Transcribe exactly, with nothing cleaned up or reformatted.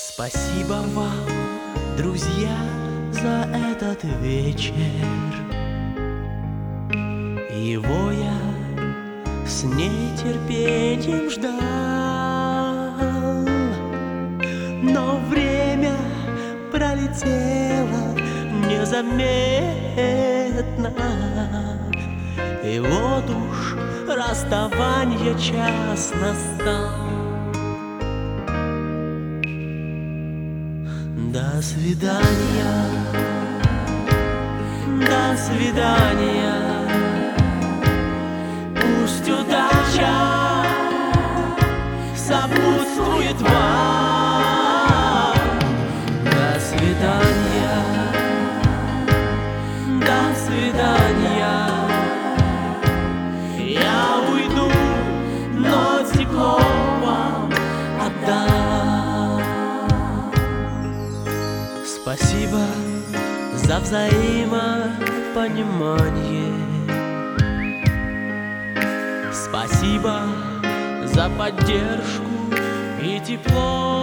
Спасибо вам, друзья, за этот вечер. Его я с нетерпением ждал, но время пролетело незаметно, и вот уж расставанье час настал. До свидания, до свидания. Пусть удача сопутствует вам. До свидания, до свидания. Я уйду, но тепло вам отдам. Спасибо за взаимопонимание. Спасибо за поддержку и тепло.